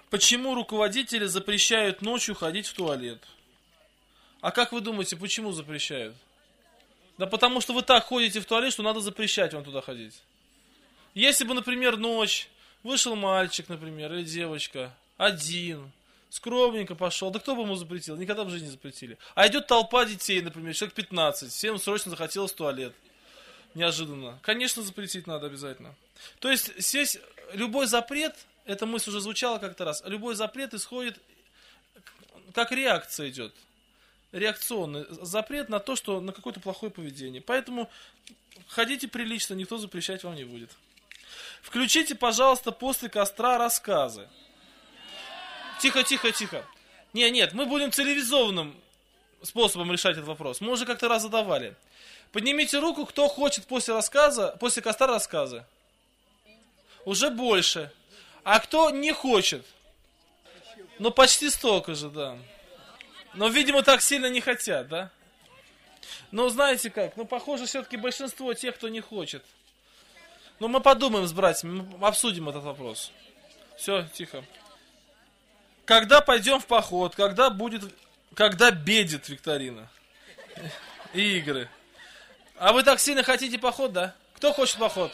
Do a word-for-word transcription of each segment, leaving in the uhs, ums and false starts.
Почему руководители запрещают ночью ходить в туалет? А как вы думаете, почему запрещают? Да потому что вы так ходите в туалет, что надо запрещать вам туда ходить. Если бы, например, ночь, вышел мальчик, например, или девочка, один, скромненько пошел, да кто бы ему запретил? Никогда бы в жизни не запретили. А идет толпа детей, например, человек пятнадцать, всем срочно захотелось в туалет. Неожиданно. Конечно, запретить надо обязательно. То есть, здесь любой запрет, эта мысль уже звучала как-то раз, любой запрет исходит, как реакция идет. Реакционный запрет на то, что на какое-то плохое поведение. Поэтому ходите прилично, никто запрещать вам не будет. Включите, пожалуйста, после костра рассказы. Тихо, тихо, тихо. Не, нет, мы будем цивилизованным способом решать этот вопрос. Мы уже как-то раз задавали. Поднимите руку, кто хочет после рассказа, после костра рассказы. Уже больше. А кто не хочет? Ну, почти столько же, да. Но, видимо, так сильно не хотят, да? Но знаете как, ну, похоже, все-таки большинство тех, кто не хочет. Ну, мы подумаем с братьями, мы обсудим этот вопрос. Все, тихо. Когда пойдем в поход, когда будет, когда бедит викторина и игры. А вы так сильно хотите поход, да? Кто хочет поход?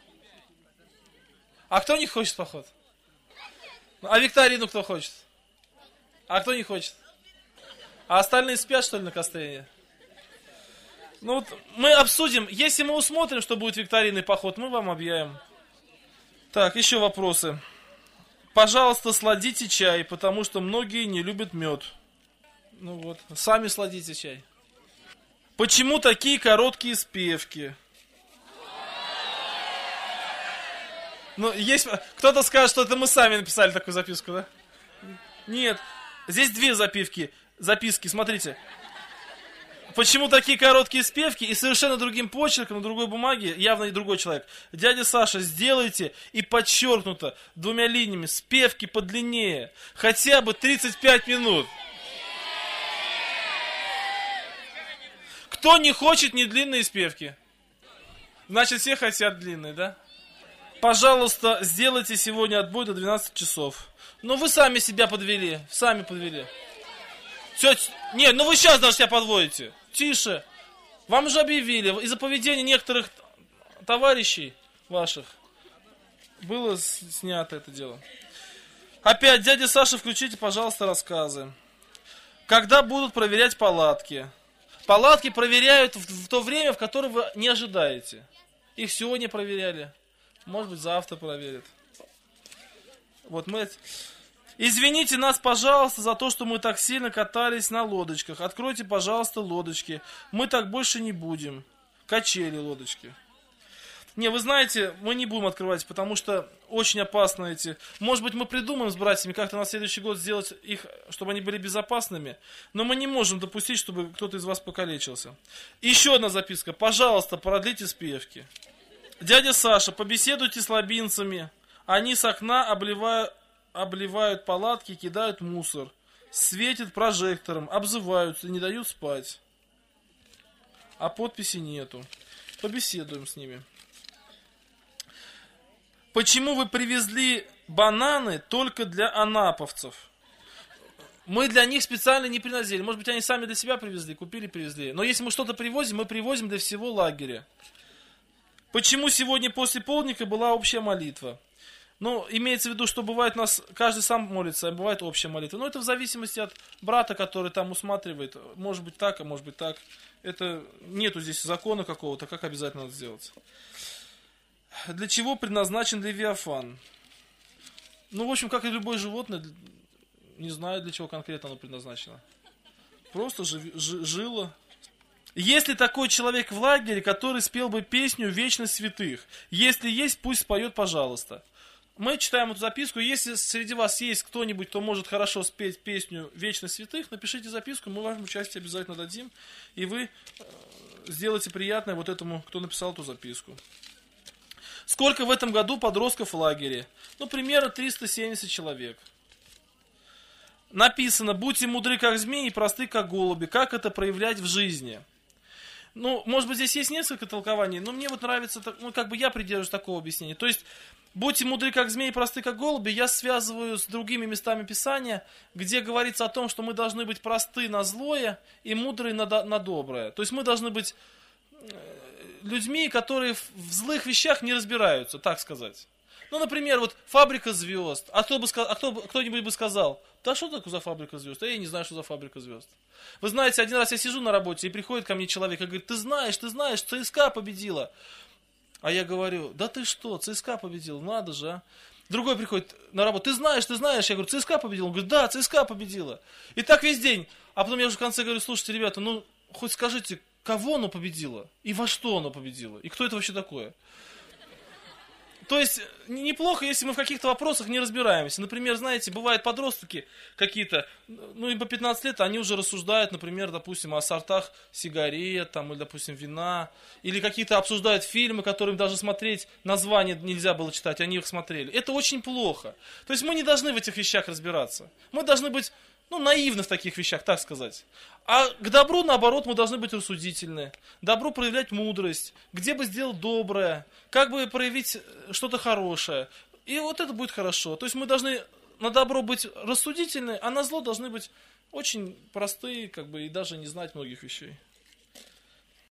А кто не хочет поход? А викторину кто хочет? А кто не хочет? А остальные спят, что ли, на костре? Ну вот мы обсудим. Если мы усмотрим, что будет викторинный поход, мы вам объявим. Так, еще вопросы. Пожалуйста, сладите чай, потому что многие не любят мед. Ну вот, сами сладите чай. Почему такие короткие спевки? Ну, есть... Кто-то скажет, что это мы сами написали такую записку, да? Нет. Здесь две запивки. Записки, смотрите. Почему такие короткие спевки и совершенно другим почерком на другой бумаге, явно и другой человек. Дядя Саша, сделайте и подчеркнуто двумя линиями спевки подлиннее. Хотя бы тридцать пять минут. Кто не хочет не длинные спевки? Значит, все хотят длинные, да? Пожалуйста, сделайте сегодня отбой до двенадцати часов. Ну, вы сами себя подвели. Сами подвели. Все, нет, ну вы сейчас даже себя подводите. Тише. Вам же объявили. Из-за поведения некоторых товарищей ваших было снято это дело. Опять, дядя Саша, включите, пожалуйста, рассказы. Когда будут проверять палатки? Палатки проверяют в, в то время, в которое вы не ожидаете. Их сегодня проверяли. Может быть, завтра проверят. Вот мы... Извините нас, пожалуйста, за то, что мы так сильно катались на лодочках. Откройте, пожалуйста, лодочки. Мы так больше не будем. Качели лодочки. Не, вы знаете, мы не будем открывать, потому что очень опасно эти... Может быть, мы придумаем с братьями как-то на следующий год сделать их, чтобы они были безопасными. Но мы не можем допустить, чтобы кто-то из вас покалечился. Еще одна записка. Пожалуйста, продлите спевки. Дядя Саша, побеседуйте с лабинцами. Они с окна обливают... обливают палатки, кидают мусор, светят прожектором, обзываются, не дают спать. А подписи нету. Побеседуем с ними. Почему вы привезли бананы только для анаповцев? Мы для них специально не приносили. Может быть, они сами для себя привезли, купили, привезли. Но если мы что-то привозим, мы привозим для всего лагеря. Почему сегодня после полдника была общая молитва? Ну, имеется в виду, что бывает у нас, каждый сам молится, а бывает общая молитва. Но это в зависимости от брата, который там усматривает. Может быть так, а может быть так. Это нету здесь закона какого-то, как обязательно надо сделать. Для чего предназначен Левиафан? Ну, в общем, как и любое животное, не знаю, для чего конкретно оно предназначено. Просто жив, ж, жило. Есть ли такой человек в лагере, который спел бы песню «Вечность святых»? Если есть, пусть споет, пожалуйста. Мы читаем эту записку. Если среди вас есть кто-нибудь, кто может хорошо спеть песню «Вечность святых», напишите записку, мы вам участие обязательно дадим. И вы сделаете приятное вот этому, кто написал эту записку. Сколько в этом году подростков в лагере? Ну, примерно триста семьдесят человек. Написано: будьте мудры, как змеи, и просты, как голуби. Как это проявлять в жизни? Ну, может быть, здесь есть несколько толкований, но мне вот нравится, ну, как бы я придерживаюсь такого объяснения. То есть, будьте мудры, как змеи, просты, как голуби, я связываю с другими местами Писания, где говорится о том, что мы должны быть просты на злое и мудрые на, на доброе. То есть, мы должны быть людьми, которые в злых вещах не разбираются, так сказать. Ну, например, вот фабрика звезд. А кто бы а кто, кто-нибудь бы сказал, да что такое за фабрика звезд? А я не знаю, что за фабрика звезд. Вы знаете, один раз я сижу на работе, и приходит ко мне человек и говорит, ты знаешь, ты знаешь, ЦСКА победила. А я говорю, да ты что, ЦСКА победил, надо же, а. Другой приходит на работу, ты знаешь, ты знаешь, я говорю, ЦСКА победил. Он говорит, да, ЦСКА победила. И так весь день. А потом я уже в конце говорю, слушайте, ребята, ну, хоть скажите, кого оно победило? И во что оно победило? И кто это вообще такое? То есть, неплохо, если мы в каких-то вопросах не разбираемся. Например, знаете, бывают подростки какие-то, ну, им по пятнадцать лет, они уже рассуждают, например, допустим, о сортах сигарет, там, или, допустим, вина, или какие-то обсуждают фильмы, которые им даже смотреть, название нельзя было читать, они их смотрели. Это очень плохо. То есть, мы не должны в этих вещах разбираться. Мы должны быть, ну, наивны в таких вещах, так сказать. А к добру, наоборот, мы должны быть рассудительны. Добру проявлять мудрость. Где бы сделать доброе. Как бы проявить что-то хорошее. И вот это будет хорошо. То есть мы должны на добро быть рассудительны, а на зло должны быть очень простые, как бы, и даже не знать многих вещей.